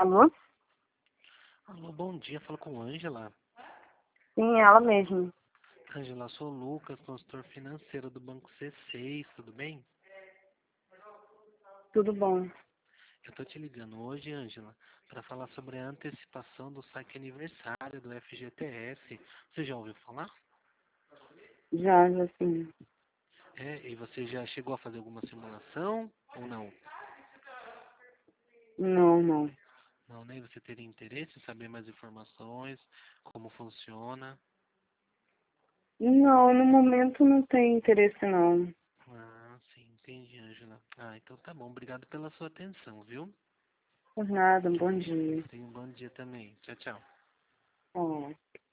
Alô? Alô, bom dia, falo com Ângela. Sim, ela mesma. Ângela, sou o Lucas, consultor financeiro do Banco C6, tudo bem? Tudo bom? Eu tô te ligando hoje, Ângela, para falar sobre a antecipação do saque aniversário do FGTS. Você já ouviu falar? Já sim. E você já chegou a fazer alguma simulação ou não? Não. Não, nem você teria interesse em saber mais informações, como funciona? Não, no momento não tem interesse não. Ah, sim, entendi, Ângela. Ah, então tá bom, obrigado pela sua atenção, viu? Por nada, um bom dia. Tenha um bom dia também. Tchau, tchau. Ó.